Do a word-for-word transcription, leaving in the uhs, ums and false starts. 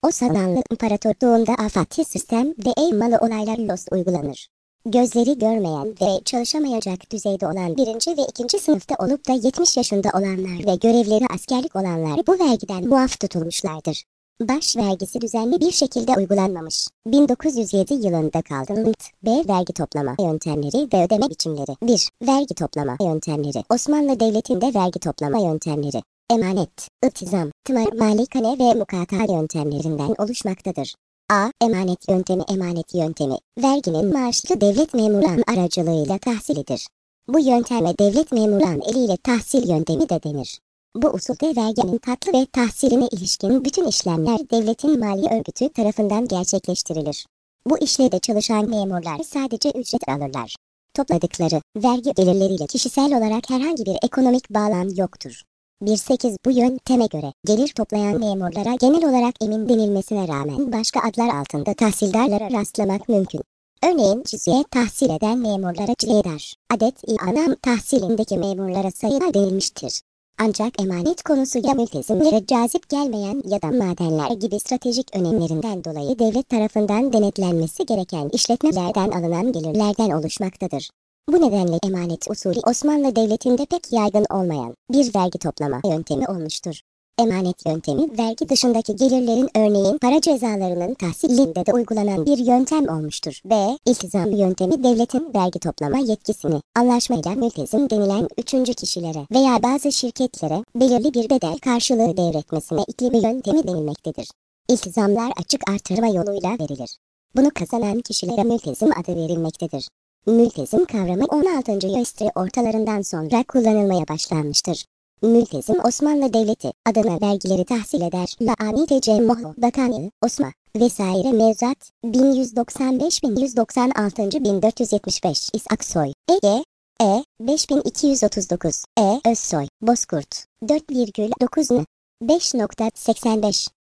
Osmanlı İmparatorluğu'nda afati sistem ve ev malı olaylar los uygulanır. Gözleri görmeyen ve çalışamayacak düzeyde olan birinci ve ikinci sınıfta olup da yetmiş yaşında olanlar ve görevleri askerlik olanlar bu vergiden muaf tutulmuşlardır. Baş vergisi düzenli bir şekilde uygulanmamış. bin dokuz yüz yedi yılında kaldırıldı. B. Vergi toplama yöntemleri ve ödeme biçimleri. bir. Vergi toplama yöntemleri. Osmanlı Devleti'nde vergi toplama yöntemleri emanet, iltizam, tımar, malikane ve mukata yöntemlerinden oluşmaktadır. A. Emanet yöntemi Emanet yöntemi, verginin maaşlı devlet memurun aracılığıyla tahsilidir. Bu yönteme devlet memurun eliyle tahsil yöntemi de denir. Bu usulde verginin tatlı ve tahsiline ilişkin bütün işlemler devletin mali örgütü tarafından gerçekleştirilir. Bu işlede çalışan memurlar sadece ücret alırlar. Topladıkları vergi gelirleriyle kişisel olarak herhangi bir ekonomik bağlam yoktur. bir sekiz Bu yönteme göre gelir toplayan memurlara genel olarak emin denilmesine rağmen başka adlar altında tahsildarlara rastlamak mümkün. Örneğin cüz'iye tahsil eden memurlara cüzdar, adet-i anam tahsilindeki memurlara sayılar denilmiştir. Ancak emanet konusu ya mültezimlere cazip gelmeyen ya da madenler gibi stratejik önemlerinden dolayı devlet tarafından denetlenmesi gereken işletmelerden alınan gelirlerden oluşmaktadır. Bu nedenle emanet usulü Osmanlı Devleti'nde pek yaygın olmayan bir vergi toplama yöntemi olmuştur. Emanet yöntemi vergi dışındaki gelirlerin örneğin para cezalarının tahsilinde de uygulanan bir yöntem olmuştur. B. İltizam yöntemi devletin vergi toplama yetkisini anlaşmayla mültezim denilen üçüncü kişilere veya bazı şirketlere belirli bir bedel karşılığı devretmesine iklimi yöntemi denilmektedir. İltizamlar açık artırma yoluyla verilir. Bunu kazanan kişilere mültezim adı verilmektedir. Mültezim kavramı on altıncı yüzyıl ortalarından sonra kullanılmaya başlanmıştır. Mültezim Osmanlı Devleti adına vergileri tahsil eder. La-ani Tecemmuh Bakanlığı, Osma vesaire mevzuat bin yüz doksan beş bin yüz doksan altı bin dört yüz yetmiş beş İshak Soy, Ege, E beş bin iki yüz otuz dokuz, E Özsoy, Bozkurt, dört virgül dokuz N beş nokta seksen beş